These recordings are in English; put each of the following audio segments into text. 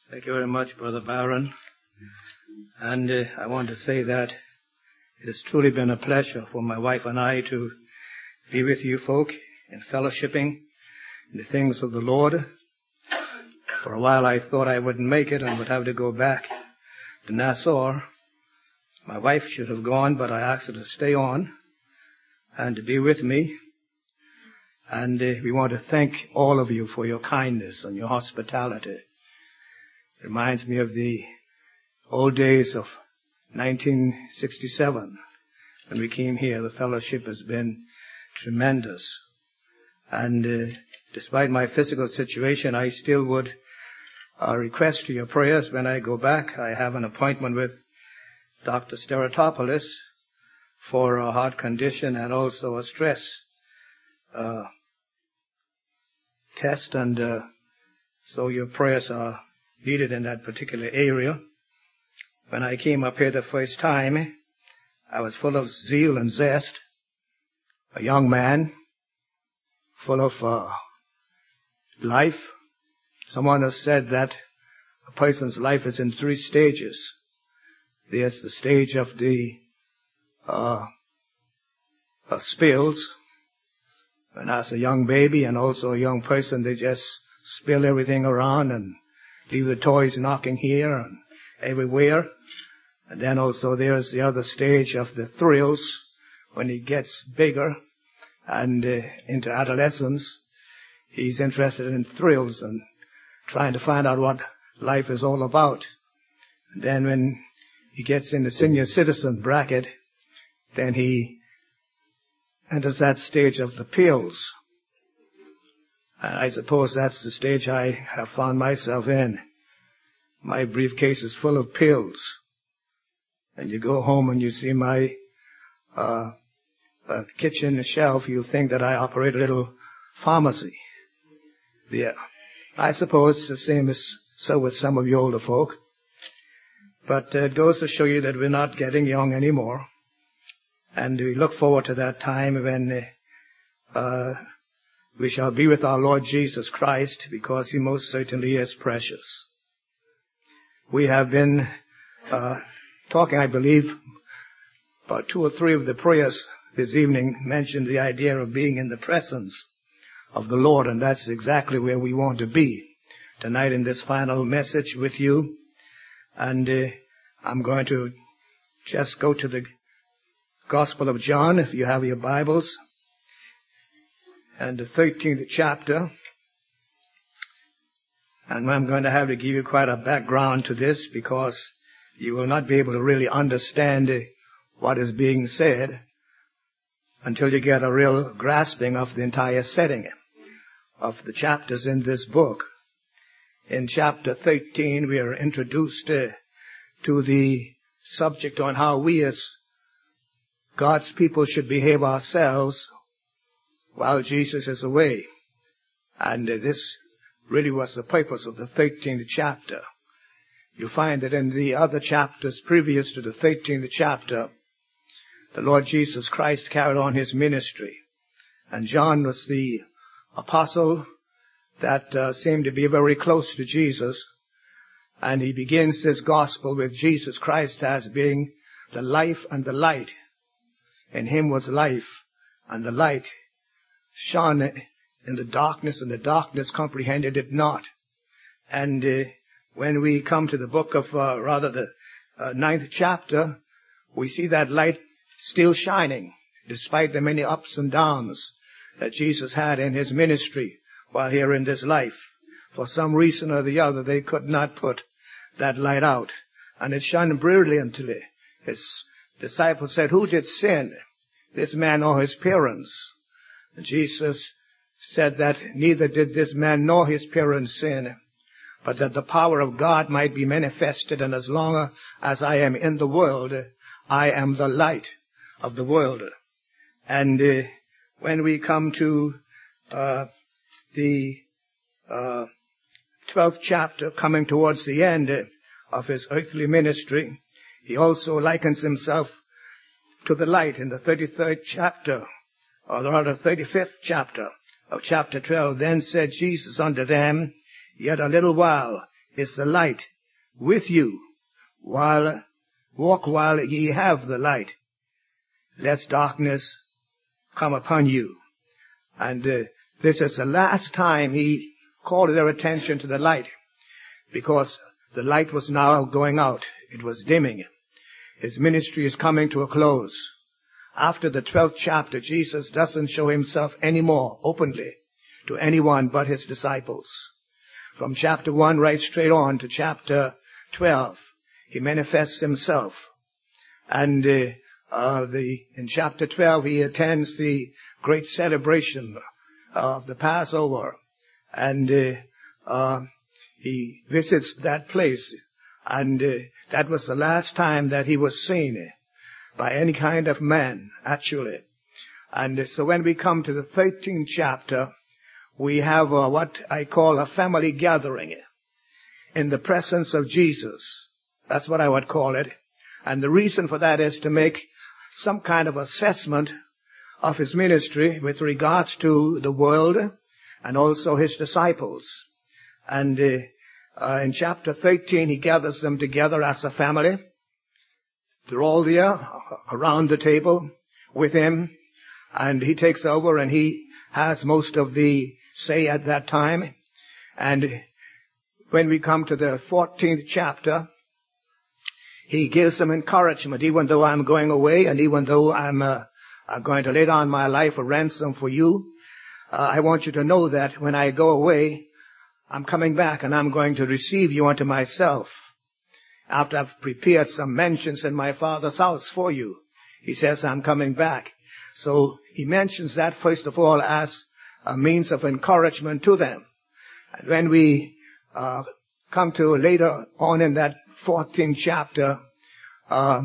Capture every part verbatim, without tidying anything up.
Thank you very much, Brother Byron. And uh, I want to say that it has truly been a pleasure for my wife and I to be with you folk in fellowshipping in the things of the Lord. For a while I thought I wouldn't make it and would have to go back to Nassau. My wife should have gone, but I asked her to stay on and to be with me. And uh, we want to thank all of you for your kindness and your hospitality. It reminds me of the old days of nineteen sixty-seven when we came here. The fellowship has been tremendous. And uh, despite my physical situation, I still would uh, request to your prayers when I go back. I have an appointment with Doctor Steratopoulos for a heart condition and also a stress uh, test. And uh, so your prayers are needed in that particular area. When I came up here the first time, I was full of zeal and zest, a young man, full of uh, life. Someone has said that a person's life is in three stages. There's the stage of the uh, uh, spills, and as a young baby and also a young person, they just spill everything around and leave the toys knocking here and everywhere. And then also there's the other stage of the thrills when he gets bigger and uh, into adolescence. He's interested in thrills and trying to find out what life is all about. And then when he gets in the senior citizen bracket, then he enters that stage of the pills. And I suppose that's the stage I have found myself in. My briefcase is full of pills. And you go home and you see my uh, uh, kitchen shelf, you think that I operate a little pharmacy there. I suppose the same is so with some of you older folk. But uh, it goes to show you that we're not getting young anymore. And we look forward to that time when uh, we shall be with our Lord Jesus Christ, because He most certainly is precious. We have been uh, talking, I believe, about two or three of the prayers this evening mentioned the idea of being in the presence of the Lord, and that's exactly where we want to be tonight in this final message with you. And uh, I'm going to just go to the Gospel of John, if you have your Bibles, and the thirteenth chapter. And I'm going to have to give you quite a background to this, because you will not be able to really understand what is being said until you get a real grasping of the entire setting of the chapters in this book. In chapter thirteen, we are introduced uh, to the subject on how we as God's people should behave ourselves while Jesus is away. And uh, this really was the purpose of the thirteenth chapter. You find that in the other chapters previous to the thirteenth chapter, the Lord Jesus Christ carried on His ministry. And John was the apostle that uh, seemed to be very close to Jesus. And he begins his gospel with Jesus Christ as being the life and the light. In Him was life, and the light shone in the darkness, and the darkness comprehended it not. And uh, when we come to the book of, uh, rather the uh, ninth chapter, we see that light still shining, despite the many ups and downs that Jesus had in His ministry while here in this life. For some reason or the other, they could not put that light out. And it shone brilliantly. His disciples said, "Who did sin, this man or his parents?" And Jesus said that neither did this man nor his parents sin, but that the power of God might be manifested. And as long as I am in the world, I am the light of the world. And uh, when we come to uh, the uh, twelfth chapter, coming towards the end of His earthly ministry, He also likens Himself to the light. In the thirty-third chapter, or rather thirty-fifth chapter of chapter twelve, "Then said Jesus unto them, Yet a little while, is the light with you, while walk while ye have the light, lest darkness come upon you. And uh, this is the last time he called their attention to the light, because the light was now going out. It was dimming. His ministry is coming to a close. After the twelfth chapter, Jesus doesn't show himself anymore openly to anyone but his disciples. From chapter one right straight on to chapter twelve, he manifests himself. And uh, uh, the in chapter twelve, he attends the great celebration of the Passover. And uh, uh, he visits that place. And uh, that was the last time that he was seen by any kind of man, actually. And uh, so when we come to the thirteenth chapter, we have uh, what I call a family gathering in the presence of Jesus. That's what I would call it. And the reason for that is to make some kind of assessment of his ministry with regards to the world and also his disciples. And uh, uh, in chapter thirteen, he gathers them together as a family. They're all there around the table with him, and he takes over and he has most of the say at that time. And when we come to the fourteenth chapter, he gives them encouragement. Even though I'm going away, and even though I'm, uh, I'm going to lay down my life a ransom for you, uh, I want you to know that when I go away, I'm coming back and I'm going to receive you unto myself. After I've prepared some mansions in my Father's house for you, he says, I'm coming back. So he mentions that first of all as a means of encouragement to them. And when we uh, come to later on in that fourteenth chapter, uh,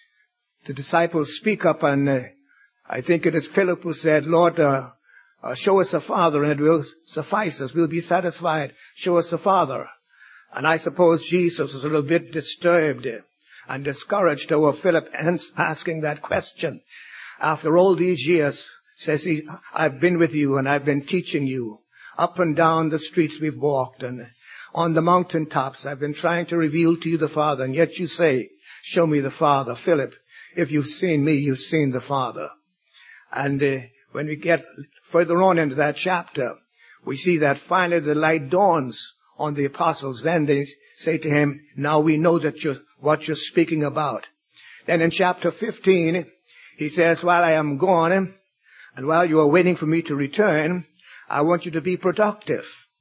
the disciples speak up, and uh, I think it is Philip who said, Lord, uh, uh, show us a Father and it will suffice us. We'll be satisfied. Show us a Father. And I suppose Jesus was a little bit disturbed and discouraged over Philip asking that question. After all these years, says he, I've been with you and I've been teaching you. Up and down the streets we've walked, and on the mountaintops I've been trying to reveal to you the Father, and yet you say, show me the Father. Philip, if you've seen me, you've seen the Father. And uh, when we get further on into that chapter, we see that finally the light dawns on the apostles. Then they say to him, now we know that you're what you're speaking about. Then in chapter fifteen, he says, while I am gone, and while you are waiting for me to return, I want you to be productive.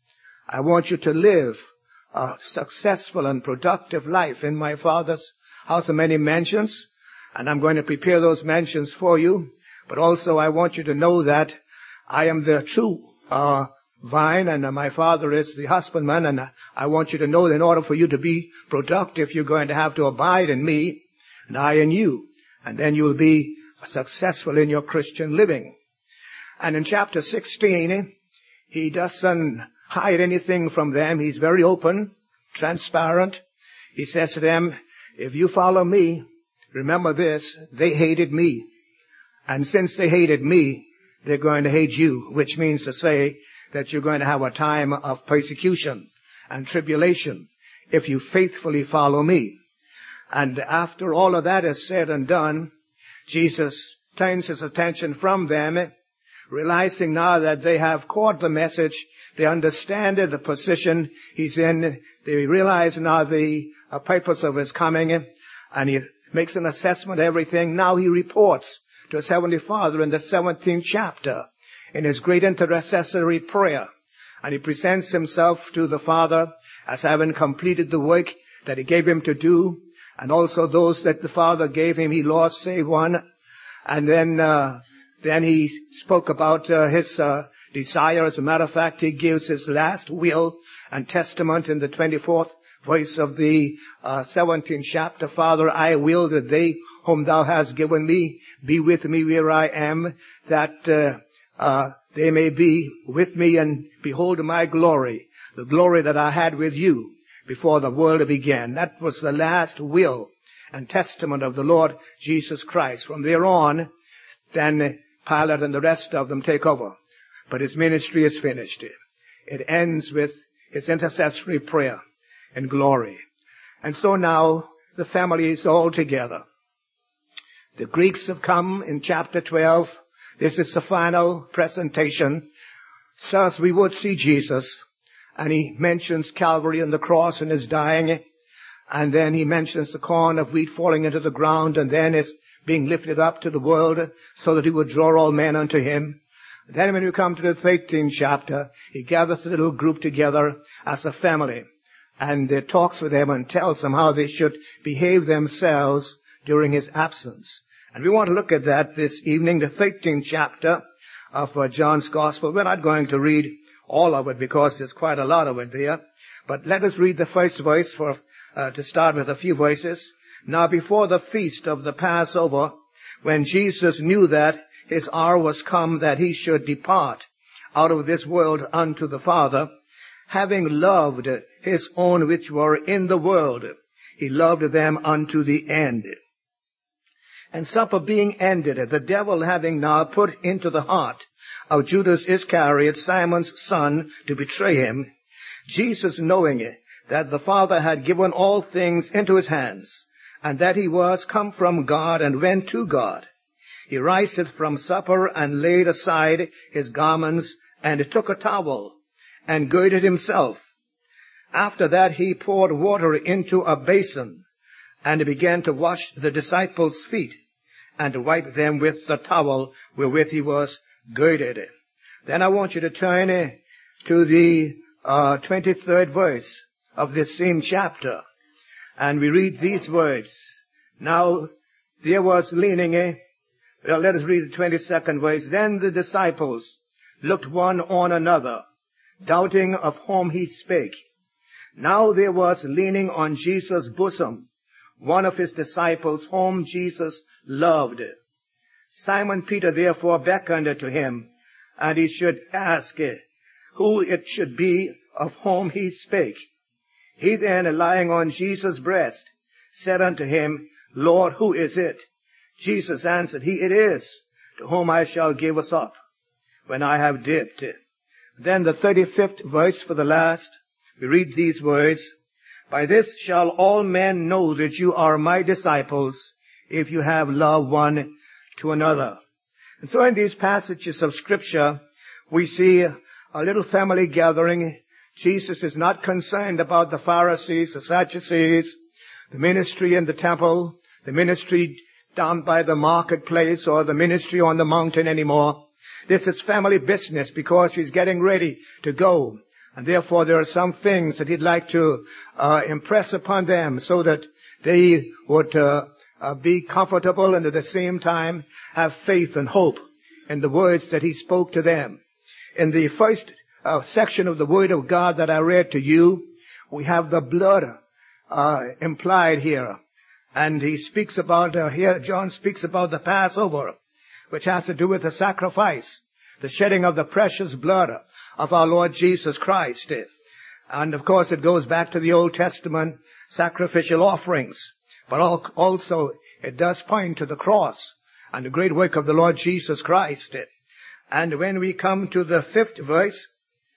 I want you to live a successful and productive life in my Father's house of many mansions. And I'm going to prepare those mansions for you. But also I want you to know that I am the true uh, vine, and uh, my Father is the husbandman. And uh, I want you to know that in order for you to be productive, you're going to have to abide in me, and I in you. And then you'll be successful in your Christian living. And in chapter sixteen, he doesn't hide anything from them. He's very open, transparent. He says to them, if you follow me, remember this, they hated me. And since they hated me, they're going to hate you, which means to say that you're going to have a time of persecution and tribulation if you faithfully follow me. And after all of that is said and done, Jesus turns his attention from them, realizing now that they have caught the message. They understand the position he's in. They realize now the uh, purpose of his coming, and he makes an assessment of everything. Now he reports to his Heavenly Father in the seventeenth chapter in his great intercessory prayer. And he presents himself to the Father as having completed the work that he gave him to do, and also those that the Father gave him, he lost save one. And then uh, then he spoke about uh, his uh, desire. As a matter of fact, he gives his last will and testament in the twenty-fourth verse of the uh, seventeenth chapter. Father, I will that they whom thou hast given me be with me where I am, that uh, uh, they may be with me and behold my glory, the glory that I had with you before the world began. That was the last will and testament of the Lord Jesus Christ. From there on, then Pilate and the rest of them take over. But his ministry is finished. It ends with his intercessory prayer. in glory. And so now the family is all together. The Greeks have come in chapter twelve. This is the final presentation. Sirs, we would see Jesus. And he mentions Calvary and the cross and his dying. And then he mentions the corn of wheat falling into the ground and then is being lifted up to the world so that he would draw all men unto him. Then when we come to the thirteenth chapter, he gathers the little group together as a family and uh, talks with them and tells them how they should behave themselves during his absence. And we want to look at that this evening, the thirteenth chapter of uh, John's Gospel. We're not going to read all of it because there's quite a lot of it there. But let us read the first verse for uh, to start with a few verses. Now before the feast of the Passover, when Jesus knew that his hour was come that he should depart out of this world unto the Father, having loved his own which were in the world, he loved them unto the end. And supper being ended, the devil having now put into the heart of Judas Iscariot, Simon's son, to betray him, Jesus knowing that the Father had given all things into his hands, and that he was come from God and went to God, he riseth from supper and laid aside his garments and took a towel and girded himself. After that he poured water into a basin and began to wash the disciples' feet and to wipe them with the towel wherewith he was girded. Then I want you to turn to the uh, twenty-third verse of this same chapter. And we read these words. Now there was leaning a Well, let us read the twenty-second verse. Then the disciples looked one on another, doubting of whom he spake. Now there was leaning on Jesus' bosom one of his disciples whom Jesus loved. Simon Peter therefore beckoned to him, and he should ask who it should be of whom he spake. He then, lying on Jesus' breast, said unto him, Lord, who is it? Jesus answered, He it is, to whom I shall give us up, when I have dipped. Then the thirty-fifth verse for the last, we read these words, By this shall all men know that you are my disciples, if you have love one to another. And so in these passages of Scripture, we see a little family gathering. Jesus is not concerned about the Pharisees, the Sadducees, the ministry in the temple, the ministry down by the marketplace or the ministry on the mountain anymore. This is family business because he's getting ready to go. And therefore there are some things that he'd like to uh, impress upon them so that they would uh, uh, be comfortable and at the same time have faith and hope in the words that he spoke to them. In the first uh, section of the Word of God that I read to you, we have the blood uh, implied here. And he speaks about, uh, here John speaks about the Passover, which has to do with the sacrifice, the shedding of the precious blood of our Lord Jesus Christ. And of course it goes back to the Old Testament sacrificial offerings. But also it does point to the cross and the great work of the Lord Jesus Christ. And when we come to the fifth verse,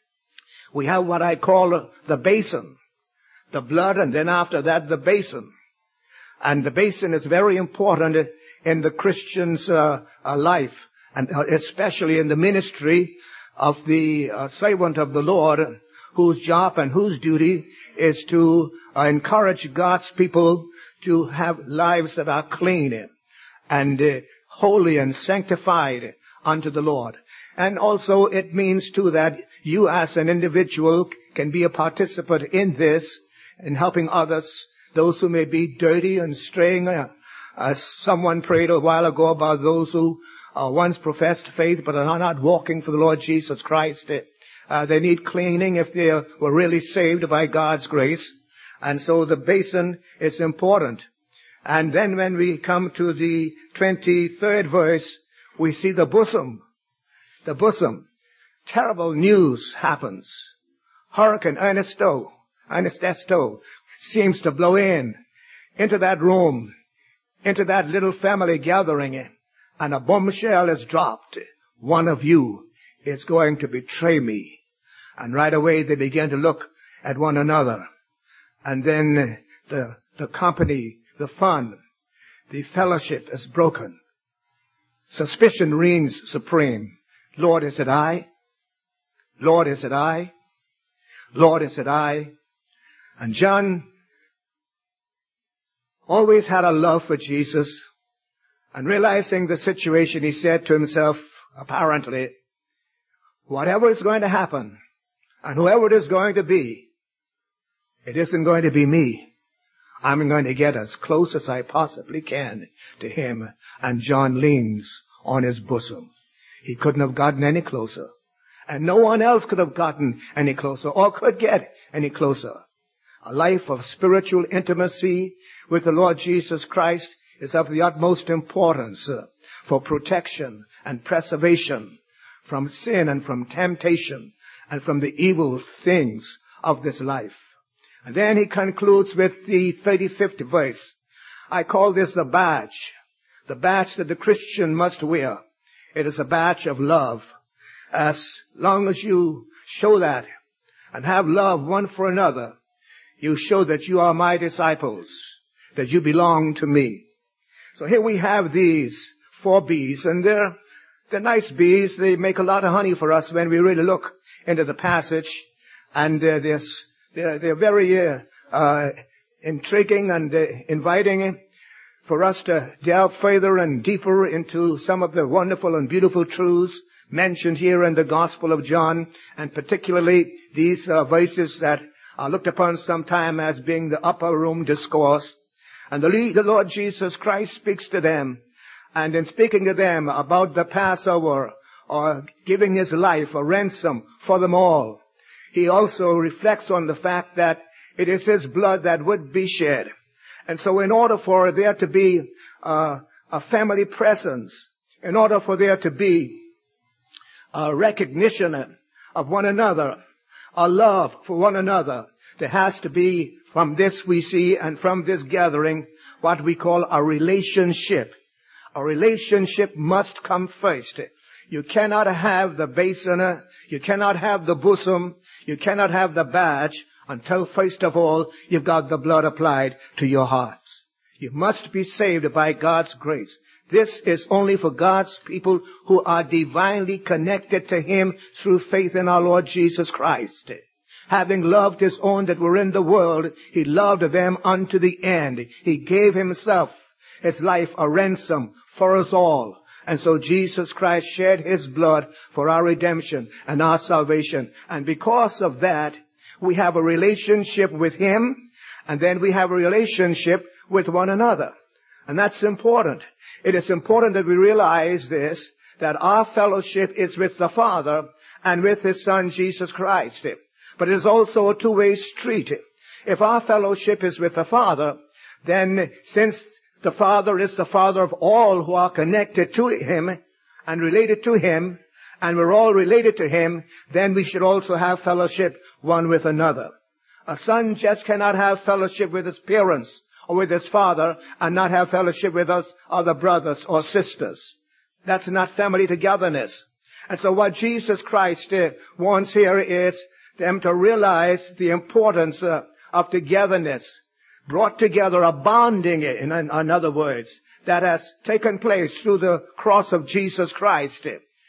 we have what I call the basin. The blood, and then after that the basin. And the basin is very important in the Christian's uh, uh, life, and uh, especially in the ministry of the uh, servant of the Lord, whose job and whose duty is to uh, encourage God's people to have lives that are clean and uh, holy and sanctified unto the Lord. And also it means too that you as an individual can be a participant in this, in helping others, those who may be dirty and straying. Uh, as someone prayed a while ago about those who uh, once professed faith but are not walking for the Lord Jesus Christ. Uh, they need cleaning if they were really saved by God's grace. And so the basin is important. And then when we come to the twenty-third verse, we see the bosom. The bosom. Terrible news happens. Hurricane Ernesto, Ernesto seems to blow in into that room, into that little family gathering, and a bombshell is dropped. One of you is going to betray me. And right away they begin to look at one another. and then the, the company, the fun, the fellowship is broken. Suspicion reigns supreme. Lord, is it I? Lord, is it I? Lord, is it I? And John always had a love for Jesus, and realizing the situation, he said to himself, apparently, whatever is going to happen, and whoever it is going to be, it isn't going to be me. I'm going to get as close as I possibly can to him. And John leans on his bosom. He couldn't have gotten any closer. And no one else could have gotten any closer or could get any closer. A life of spiritual intimacy with the Lord Jesus Christ is of the utmost importance uh, for protection and preservation from sin and from temptation and from the evil things of this life. And then he concludes with the thirty-fifth verse. I call this the badge, the badge that the Christian must wear. It is a badge of love. As long as you show that and have love one for another, you show that you are my disciples, that you belong to me. So here we have these four bees, and they're, they're nice bees. They make a lot of honey for us when we really look into the passage, and uh, there's They're, they're very uh, uh, intriguing and uh, inviting for us to delve further and deeper into some of the wonderful and beautiful truths mentioned here in the Gospel of John, and particularly these uh, verses that are looked upon sometime as being the upper room discourse. And the, the Lord Jesus Christ speaks to them, and in speaking to them about the Passover, or giving his life a ransom for them all, he also reflects on the fact that it is his blood that would be shed. And so in order for there to be uh, a family presence, in order for there to be a recognition of one another, a love for one another, there has to be, from this we see, and from this gathering, what we call a relationship. A relationship must come first. You cannot have the basin, you cannot have the bosom, you cannot have the badge until first of all you've got the blood applied to your hearts. You must be saved by God's grace. This is only for God's people who are divinely connected to him through faith in our Lord Jesus Christ. Having loved his own that were in the world, he loved them unto the end. He gave himself, his life, a ransom for us all. And so Jesus Christ shed his blood for our redemption and our salvation. And because of that, we have a relationship with him, and then we have a relationship with one another. And that's important. It is important that we realize this, that our fellowship is with the Father and with his Son Jesus Christ. But it is also a two-way street. If our fellowship is with the Father, then since the Father is the Father of all who are connected to him and related to him, and we're all related to him, then we should also have fellowship one with another. A son just cannot have fellowship with his parents or with his father and not have fellowship with us other brothers or sisters. That's not family togetherness. And so what Jesus Christ uh, wants here is them to realize the importance uh, of togetherness, brought together, a bonding, in, in, in other words, that has taken place through the cross of Jesus Christ.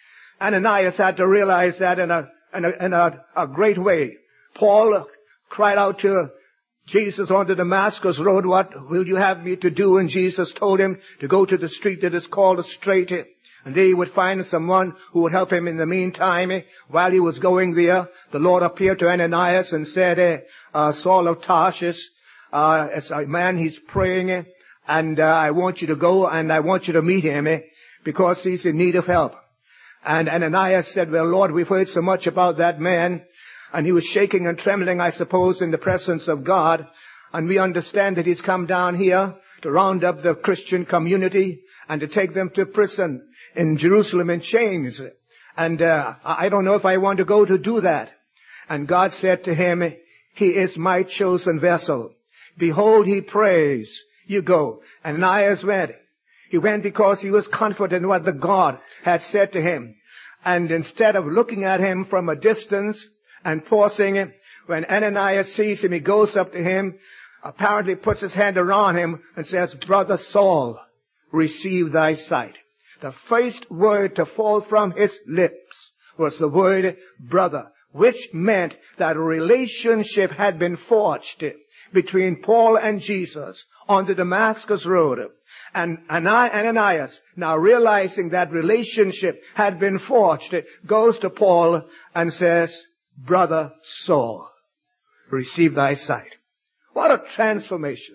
Ananias had to realize that in a, in a, in a, a great way. Paul cried out to Jesus on the Damascus road, what will you have me to do? And Jesus told him to go to the street that is called the Straight, and there he would find someone who would help him in the meantime. While he was going there, the Lord appeared to Ananias and said, uh, Saul of Tarshish, uh, as a man, he's praying, and uh, I want you to go and I want you to meet him because he's in need of help. And Ananias said, well, Lord, we've heard so much about that man. And he was shaking and trembling, I suppose, in the presence of God. And we understand that he's come down here to round up the Christian community and to take them to prison in Jerusalem in chains. And uh, I don't know if I want to go to do that. And God said to him, he is my chosen vessel. Behold, he prays. You go. And Ananias went. He went because he was confident in what the God had said to him. And instead of looking at him from a distance and pausing When Ananias sees him, he goes up to him, apparently puts his hand around him and says, Brother Saul, receive thy sight. The first word to fall from his lips was the word brother, which meant that a relationship had been forged between Paul and Jesus on the Damascus road. And Ananias, now realizing that relationship had been forged, goes to Paul and says, Brother Saul, receive thy sight. What a transformation.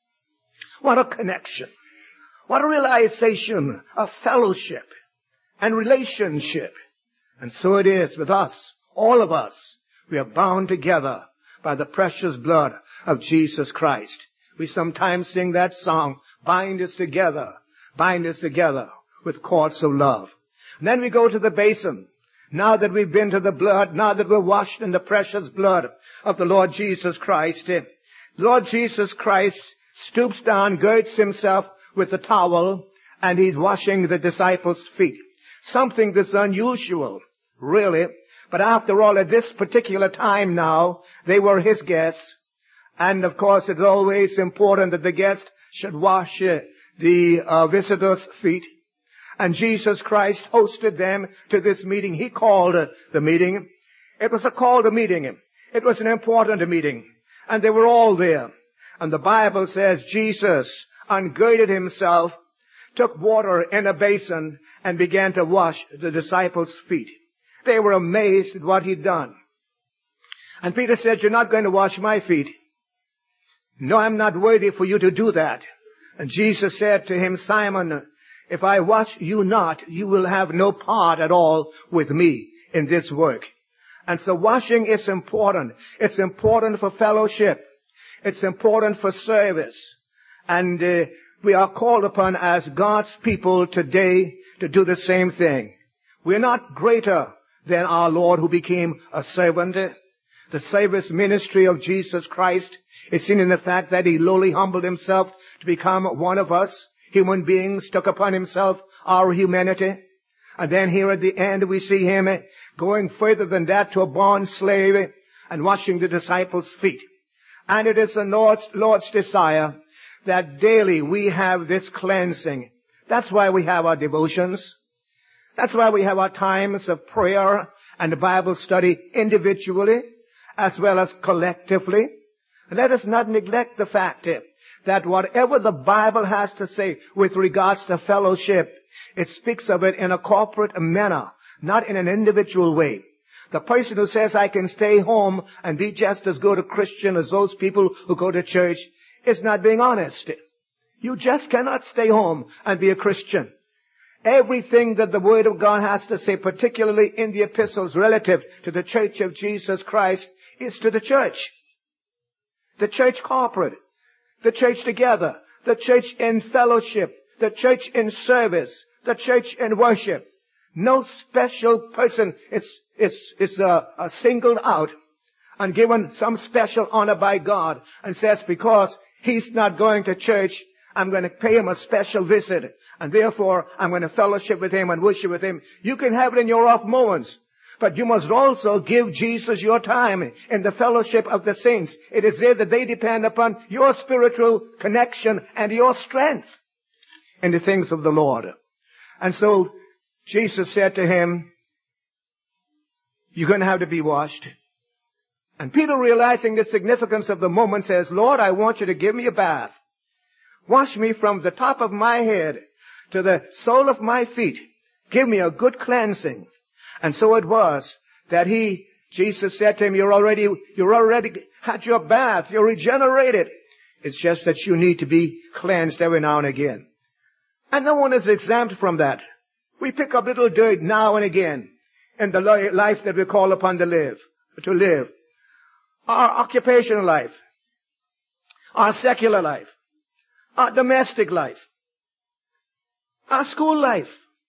What a connection. What a realization of fellowship and relationship. And so it is with us, all of us. We are bound together by the precious blood of Jesus Christ. We sometimes sing that song, bind us together, bind us together with cords of love. And then we go to the basin. Now that we've been to the blood, now that we're washed in the precious blood of the Lord Jesus Christ, Lord Jesus Christ stoops down, girds himself with a towel, and he's washing the disciples' feet. Something that's unusual, really. But after all, at this particular time now, they were his guests. And of course, it's always important that the guest should wash uh, the uh, visitors' feet. And Jesus Christ hosted them to this meeting. He called uh, the meeting. It was a called meeting. It was an important meeting. And they were all there. And the Bible says Jesus ungirded himself, took water in a basin, and began to wash the disciples' feet. They were amazed at what he'd done. And Peter said, You're not going to wash my feet. No, I'm not worthy for you to do that. And Jesus said to him, Simon, if I wash you not, you will have no part at all with me in this work. And so washing is important. It's important for fellowship. It's important for service. And uh, we are called upon as God's people today to do the same thing. We're not greater than our Lord who became a servant. The service ministry of Jesus Christ is seen in the fact that he lowly humbled himself to become one of us. Human beings took upon himself our humanity. And then here at the end we see him going further than that to a bond slave and washing the disciples' feet. And it is the Lord's, Lord's desire that daily we have this cleansing. That's why we have our devotions. That's why we have our times of prayer and Bible study individually as well as collectively. Let us not neglect the fact that whatever the Bible has to say with regards to fellowship, it speaks of it in a corporate manner, not in an individual way. The person who says, I can stay home and be just as good a Christian as those people who go to church is not being honest. You just cannot stay home and be a Christian. Everything that the Word of God has to say, particularly in the epistles relative to the Church of Jesus Christ, is to the church. The church corporate, the church together, the church in fellowship, the church in service, the church in worship. No special person is, is, is uh, uh, singled out and given some special honor by God and says, because he's not going to church, I'm going to pay him a special visit, and therefore I'm going to fellowship with him and worship with him. You can have it in your off moments, but you must also give Jesus your time in the fellowship of the saints. It is there that they depend upon your spiritual connection and your strength in the things of the Lord. And so Jesus said to him, you're going to have to be washed. And Peter, realizing the significance of the moment, says, Lord, I want you to give me a bath. Wash me from the top of my head to the sole of my feet. Give me a good cleansing. And so it was that he, Jesus said to him, you're already, you're already had your bath. You're regenerated. It's just that you need to be cleansed every now and again. And no one is exempt from that. We pick up little dirt now and again in the life that we call upon to live, to live. Our occupational life, our secular life, our domestic life, our school life.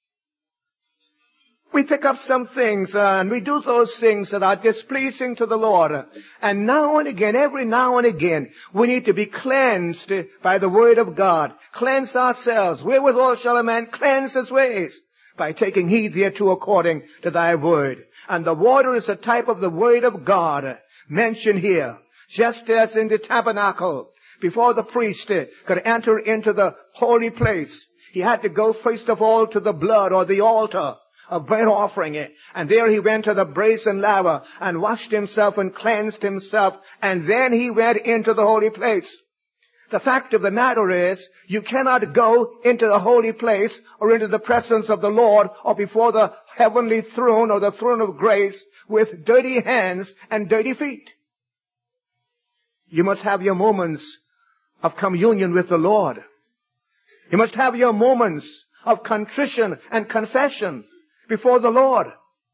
We pick up some things uh, and we do those things that are displeasing to the Lord. And now and again, every now and again, we need to be cleansed by the Word of God. Cleanse ourselves. Wherewithal shall a man cleanse his ways? By taking heed thereto according to thy word. And the water is a type of the Word of God. mentioned here. Just as in the tabernacle, before the priest could enter into the holy place, he had to go first of all to the blood or the altar of burnt offering. And there he went to the brazen laver and washed himself and cleansed himself. And then he went into the holy place. The fact of the matter is, you cannot go into the holy place or into the presence of the Lord or before the heavenly throne or the throne of grace with dirty hands and dirty feet. You must have your moments of communion with the Lord. You must have your moments of contrition and confession before the Lord.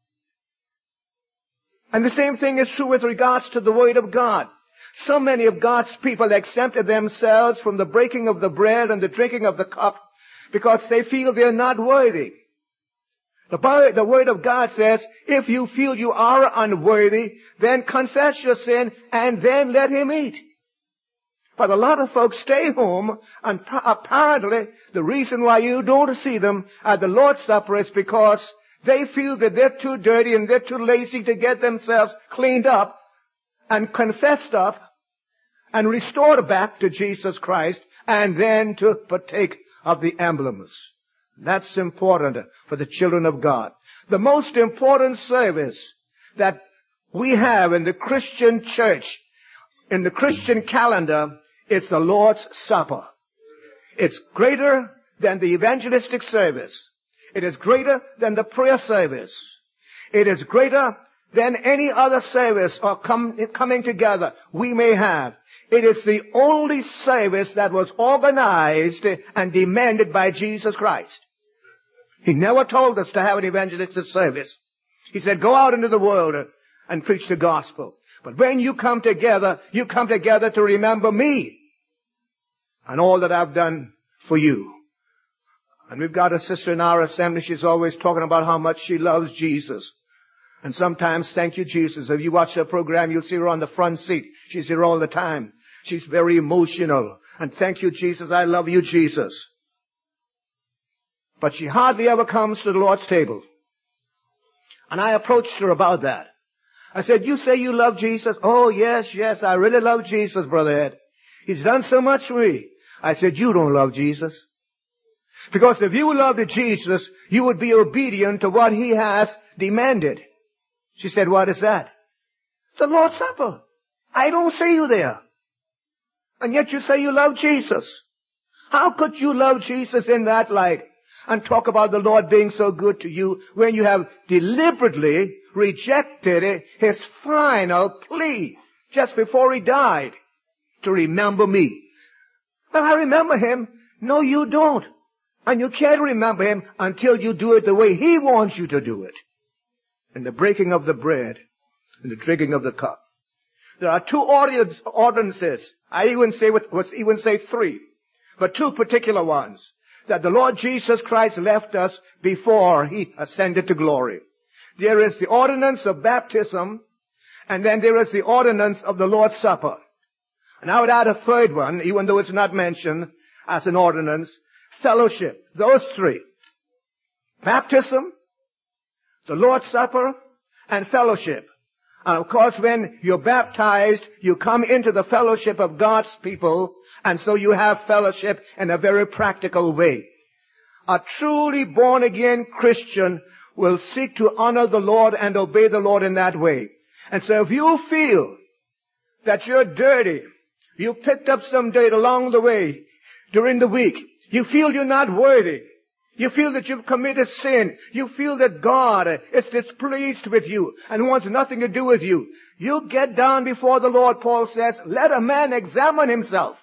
And the same thing is true with regards to the Word of God. So many of God's people exempted themselves from the breaking of the bread and the drinking of the cup because they feel they're not worthy. The, Bible, the Word of God says, if you feel you are unworthy, then confess your sin and then let Him eat. But a lot of folks stay home, and apparently the reason why you don't see them at the Lord's Supper is because they feel that they're too dirty and they're too lazy to get themselves cleaned up and confessed up and restored back to Jesus Christ and then to partake of the emblems. That's important for the children of God. The most important service that we have in the Christian church, in the Christian calendar, is the Lord's Supper. It's greater than the evangelistic service. It is greater than the prayer service. It is greater than any other service or come, coming together we may have. It is the only service that was organized and demanded by Jesus Christ. He never told us to have an evangelistic service. He said, go out into the world and preach the gospel. But when you come together, you come together to remember me and all that I've done for you. And we've got a sister in our assembly, she's always talking about how much she loves Jesus. And sometimes, thank you, Jesus. If you watch her program, you'll see her on the front seat. She's here all the time. She's very emotional. And thank you, Jesus. I love you, Jesus. But she hardly ever comes to the Lord's table. And I approached her about that. I said, you say you love Jesus? Oh, yes, yes, I really love Jesus, Brother Ed. He's done so much for me. I said, you don't love Jesus. Because if you loved Jesus, you would be obedient to what He has demanded. She said, what is that? It's the Lord's Supper. I don't see you there. And yet you say you love Jesus. How could you love Jesus in that light and talk about the Lord being so good to you when you have deliberately rejected His final plea just before He died to remember me? Well, I remember Him. No, you don't. And you can't remember Him until you do it the way He wants you to do it. In the breaking of the bread and the drinking of the cup. There are two ordinances. I even say, let's even say three. But two particular ones that the Lord Jesus Christ left us before He ascended to glory. There is the ordinance of baptism, and then there is the ordinance of the Lord's Supper. And I would add a third one, even though it's not mentioned as an ordinance, fellowship. Those three. Baptism, the Lord's Supper, and fellowship. And of course, when you're baptized, you come into the fellowship of God's people, and so you have fellowship in a very practical way. A truly born-again Christian will seek to honor the Lord and obey the Lord in that way. And so if you feel that you're dirty, you picked up some dirt along the way during the week, you feel you're not worthy, you feel that you've committed sin, you feel that God is displeased with you and wants nothing to do with you, you get down before the Lord. Paul says, let a man examine himself,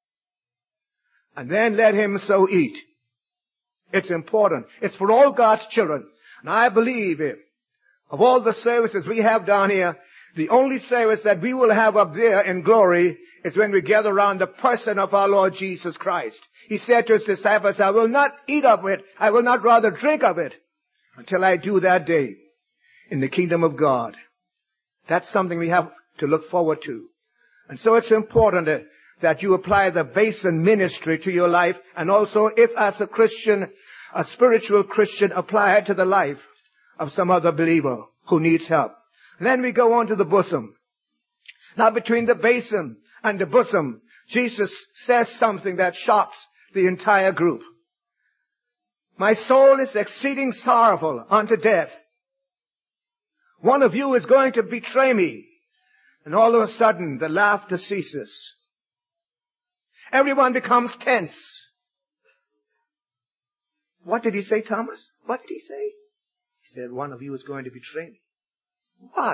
and then let him so eat. It's important. It's for all God's children. And I believe it. Of all the services we have down here, the only service that we will have up there in glory is when we gather around the person of our Lord Jesus Christ. He said to His disciples, I will not eat of it, I will not rather drink of it, until I do that day in the kingdom of God. That's something we have to look forward to. And so it's important that, that you apply the basin ministry to your life, and also, if as a Christian, a spiritual Christian, apply it to the life of some other believer who needs help. And then we go on to the bosom. Now between the basin and the bosom, Jesus says something that shocks the entire group. My soul is exceeding sorrowful unto death. One of you is going to betray me. And all of a sudden, the laughter ceases. Everyone becomes tense. What did he say, Thomas? What did he say? He said, one of you is going to betray me. What?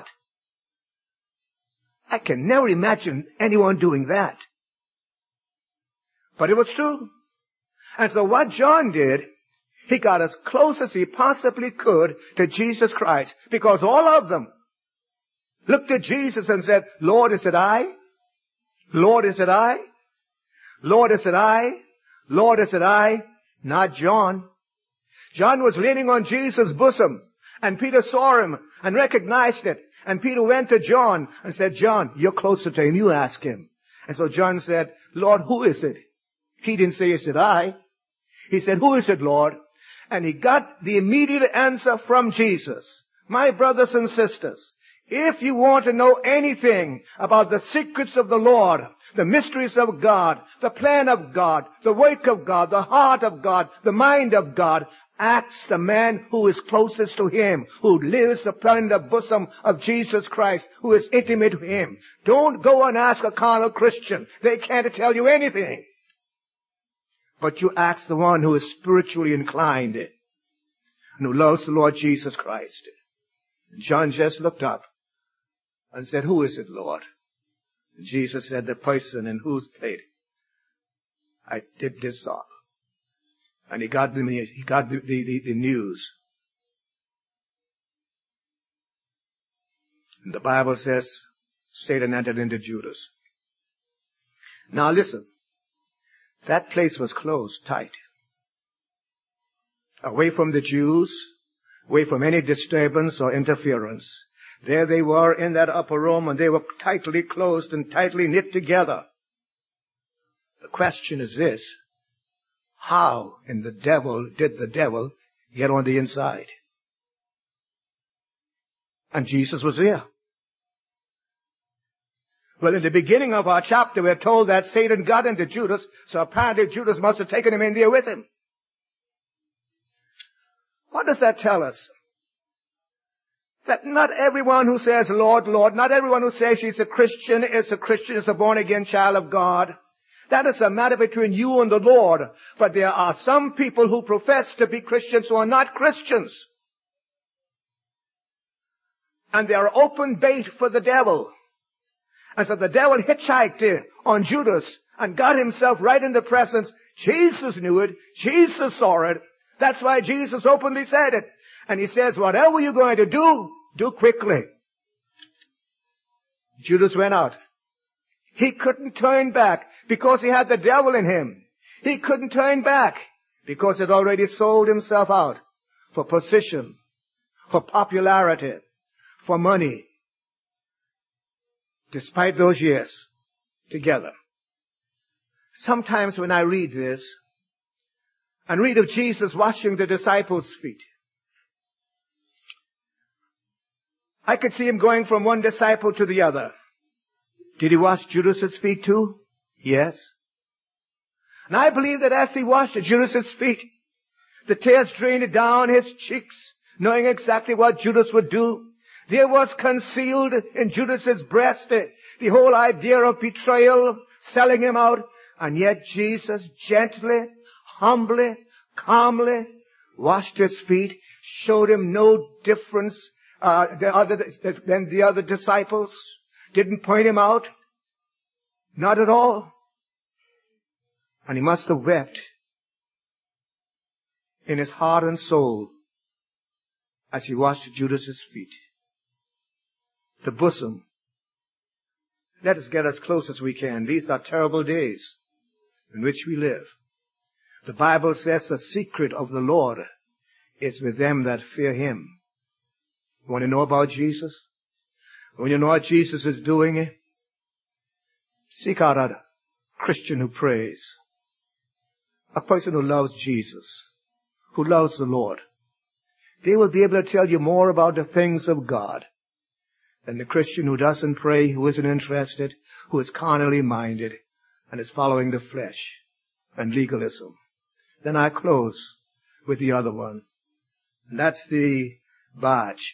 I can never imagine anyone doing that. But it was true. And so what John did, he got as close as he possibly could to Jesus Christ, because all of them looked at Jesus and said, Lord, is it I? Lord, is it I? Lord, is it I? Lord, is it I? Not John. John was leaning on Jesus' bosom, and Peter saw him and recognized it. And Peter went to John and said, John, you're closer to him, you ask him. And so John said, Lord, who is it? He didn't say, is it I? He said, who is it, Lord? And he got the immediate answer from Jesus. My brothers and sisters, if you want to know anything about the secrets of the Lord, the mysteries of God, the plan of God, the work of God, the heart of God, the mind of God, ask the man who is closest to him, who lives upon the bosom of Jesus Christ, who is intimate with him. Don't go and ask a carnal Christian. They can't tell you anything. But you ask the one who is spiritually inclined and who loves the Lord Jesus Christ. And John just looked up and said, who is it, Lord? And Jesus said, the person in whose plate I dipped this sop. And he got the, he got the, the, the news. And the Bible says Satan entered into Judas. Now listen. That place was closed tight. Away from the Jews, away from any disturbance or interference. There they were in that upper room, and they were tightly closed and tightly knit together. The question is this: how in the devil did the devil get on the inside? And Jesus was there. Well, in the beginning of our chapter, we're told that Satan got into Judas, so apparently Judas must have taken him in there with him. What does that tell us? That not everyone who says, Lord, Lord, not everyone who says she's a Christian is a Christian, is a born-again child of God. That is a matter between you and the Lord. But there are some people who profess to be Christians who are not Christians. And they are open bait for the devil. And so the devil hitchhiked on Judas and got himself right in the presence. Jesus knew it. Jesus saw it. That's why Jesus openly said it. And he says, whatever you're going to do, do quickly. Judas went out. He couldn't turn back because he had the devil in him. He couldn't turn back because he'd already sold himself out for position, for popularity, for money. Despite those years together. Sometimes when I read this, and read of Jesus washing the disciples' feet, I could see him going from one disciple to the other. Did he wash Judas's feet too? Yes. And I believe that as he washed Judas's feet, the tears drained down his cheeks, knowing exactly what Judas would do. There was concealed in Judas's breast the whole idea of betrayal, selling him out. And yet Jesus gently, humbly, calmly washed his feet, showed him no difference uh, the other, than the other disciples, didn't point him out. Not at all. And he must have wept in his heart and soul as he washed Judas's feet. The bosom. Let us get as close as we can. These are terrible days in which we live. The Bible says the secret of the Lord is with them that fear him. You want to know about Jesus? When you know what Jesus is doing, seek out a Christian who prays. A person who loves Jesus, who loves the Lord. They will be able to tell you more about the things of God than the Christian who doesn't pray, who isn't interested, who is carnally minded, and is following the flesh and legalism. Then I close with the other one. And that's the badge.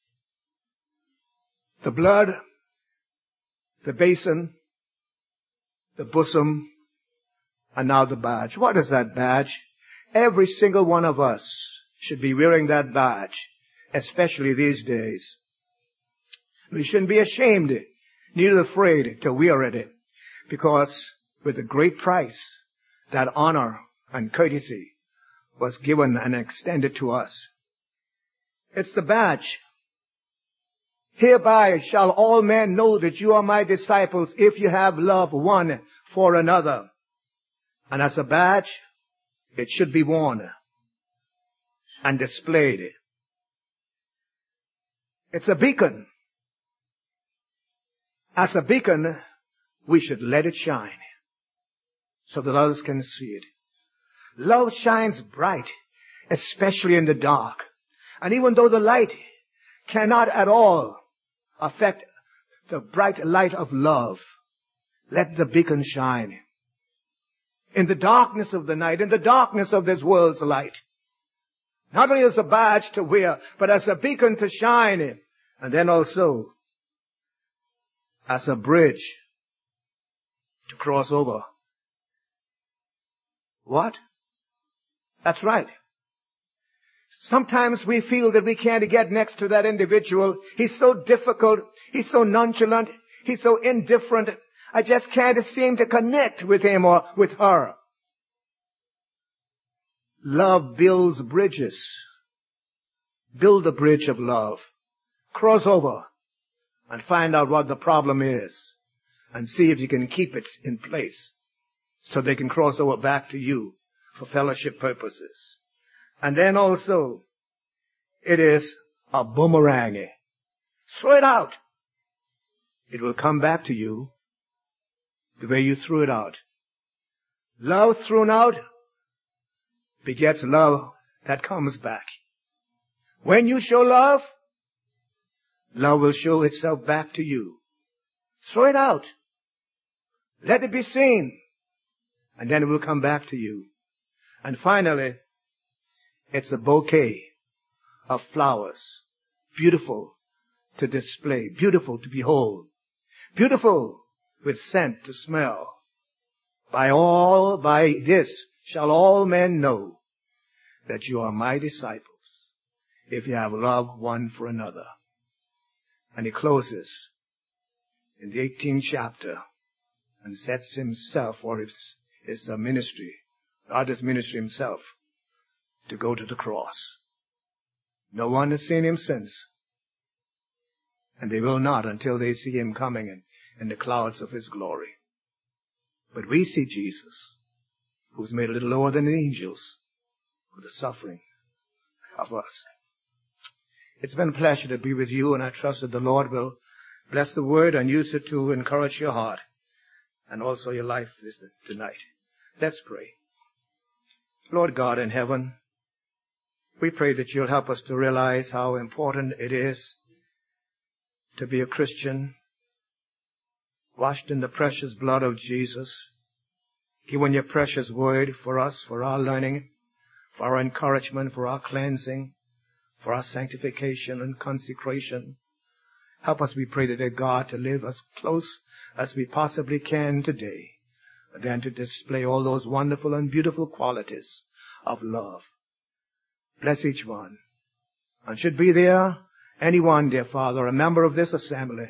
The blood, the basin, the bosom, and now the badge. What is that badge? Every single one of us should be wearing that badge, especially these days. We shouldn't be ashamed, neither afraid to wear it, because with a great price, that honor and courtesy was given and extended to us. It's the badge. Hereby shall all men know that you are my disciples if you have love one for another. And as a badge, it should be worn and displayed. It's a beacon. As a beacon, we should let it shine so that others can see it. Love shines bright, especially in the dark. And even though the light cannot at all affect the bright light of love, let the beacon shine. In the darkness of the night, in the darkness of this world's light. Not only as a badge to wear, but as a beacon to shine in. And then also as a bridge to cross over. What? That's right. Sometimes we feel that we can't get next to that individual. He's so difficult. He's so nonchalant. He's so indifferent. I just can't seem to connect with him or with her. Love builds bridges. Build a bridge of love. Cross over and find out what the problem is and see if you can keep it in place so they can cross over back to you for fellowship purposes. And then also, it is a boomerang. Throw it out. It will come back to you the way you threw it out. Love thrown out begets love that comes back. When you show love, love will show itself back to you. Throw it out. Let it be seen. And then it will come back to you. And finally, it's a bouquet of flowers. Beautiful to display. Beautiful to behold. Beautiful with scent to smell. By all, by this shall all men know that you are my disciples, if you have love one for another. And he closes in the eighteenth chapter and sets himself or his, his uh, ministry, not his ministry himself, to go to the cross. No one has seen him since, and they will not until they see him coming in, in the clouds of his glory. But we see Jesus, who's made a little lower than the angels for the suffering of us. It's been a pleasure to be with you, and I trust that the Lord will bless the word and use it to encourage your heart and also your life this tonight. Let's pray. Lord God in heaven, we pray that you'll help us to realize how important it is to be a Christian, washed in the precious blood of Jesus, given your precious word for us, for our learning, for our encouragement, for our cleansing, for our sanctification and consecration. Help us, we pray, today, God, to live as close as we possibly can today, and then to display all those wonderful and beautiful qualities of love. Bless each one. And should be there anyone, dear Father, a member of this assembly,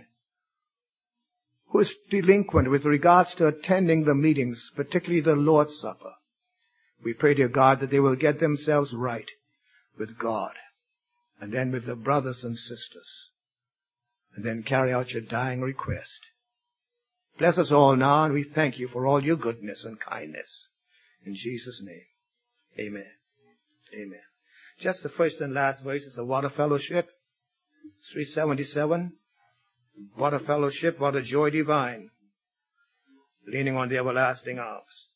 who is delinquent with regards to attending the meetings, particularly the Lord's Supper. We pray, dear God, that they will get themselves right with God, and then with their brothers and sisters, and then carry out your dying request. Bless us all now, and we thank you for all your goodness and kindness. In Jesus' name, amen. Amen. Just the first and last verse is a Water Fellowship, three seventy-seven. What a fellowship, what a joy divine, leaning on the everlasting arms.